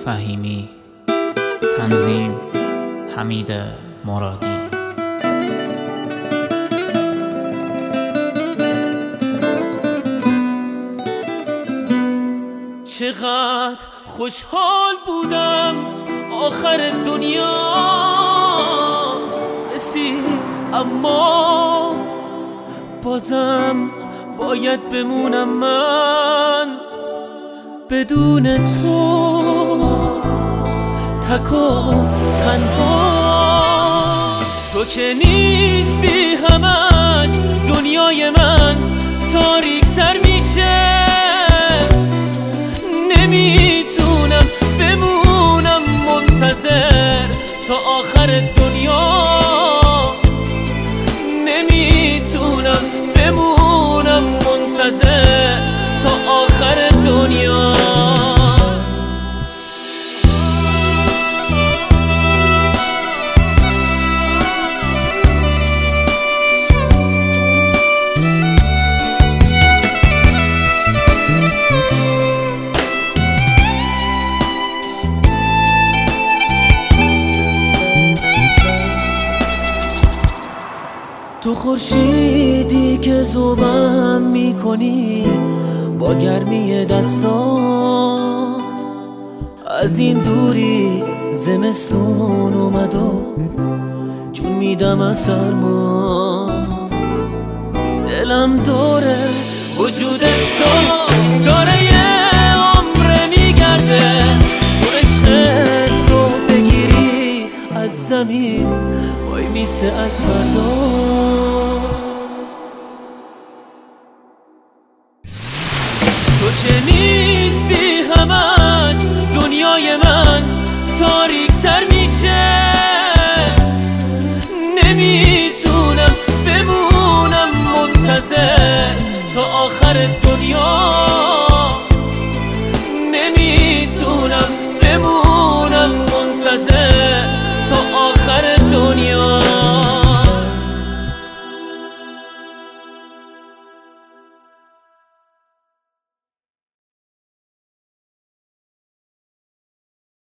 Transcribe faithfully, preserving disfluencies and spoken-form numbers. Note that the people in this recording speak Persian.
فهیمی. تنظیم حمید مرادی. چقدر خوشحال بودم آخر دنیا رسید، اما بازم باید بمونم من بدون تو، تک و تنها. تو که نیستی همش دنیای من تاریک تر میشه، نمیتونم بمونم منتظر تا آخر دنیا، نمیتونم بمونم منتظر تا آخر دنیا. تو خورشیدی که ذوبم میکنی با گرمی دستات، از این دوری زمستون اومد و جون میدم از سرما. دلم دوره وجودت تو داره یه عمره میگرده، تو عشقت رو بگیری از زمین وای میسته از فردا. تو که نیستی همه